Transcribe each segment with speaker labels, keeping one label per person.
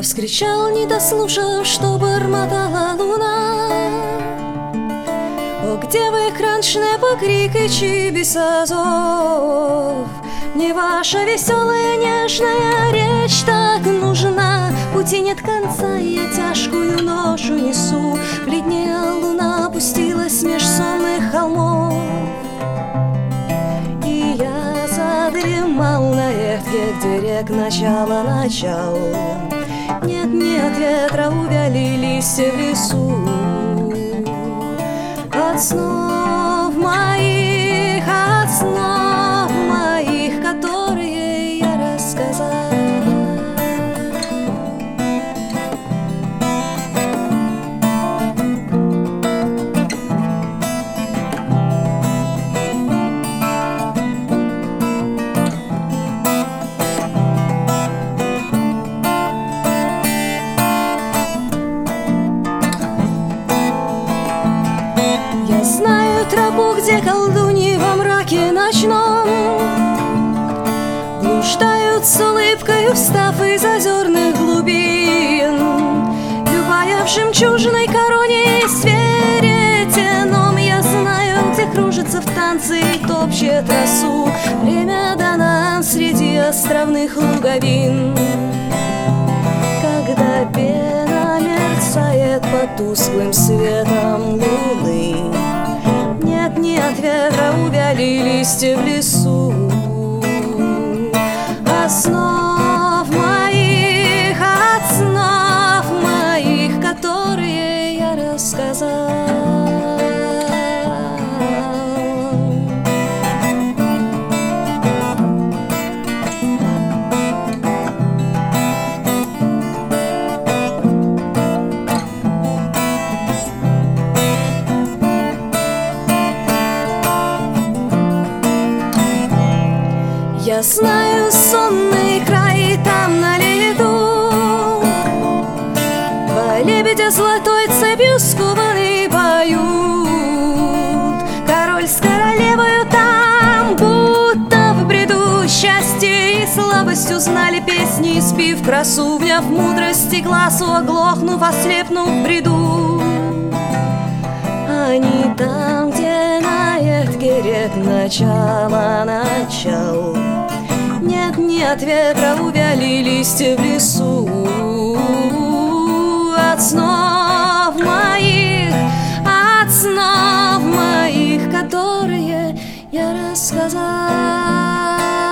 Speaker 1: вскричал, не дослушав, что бормотала луна. О, где вы, кранчне покрик и чибиса зов? Мне ваша веселая нежная речь так нужна. Пути нет конца, и я тяжкую ношу несу. Бледнее луна опустилась меж сонных холмов, и я задремал на ветке, где рек начало. Нет, нет ветра, увяли листья в лесу. От снов моих, которые я рассказал. Я знаю тропу, где колдуньи во мраке ночном блуждают с улыбкой, встав из озерных глубин. Любая в жемчужной короне есть веретеном. Я знаю, где кружится в танце и топчет росу. Время дано среди островных луговин, когда пена мерцает под тусклым светом луны. Нет, нет ветра, увяли листья в лесу. От снов моих, которые я рассказал. Я знаю сонный край там на льду. Два лебедя золотой цепью скованы поют. Король с королевою там будто в бреду. Счастье и слабость узнали песни, спив красу, вняв мудрости глазу, оглохнув, ослепнув в бреду. Они там, где на ветке рек начало. Нет, нет ветра, увяли листья в лесу. От снов моих, которые я рассказал.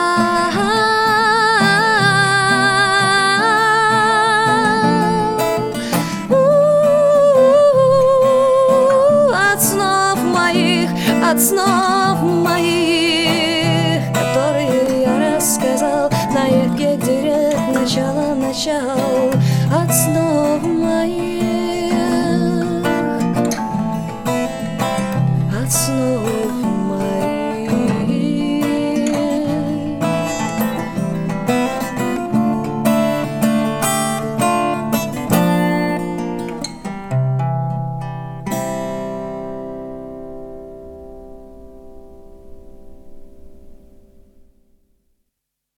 Speaker 1: От снов моих, которые я рассказал на ветке, где рек начало. От снов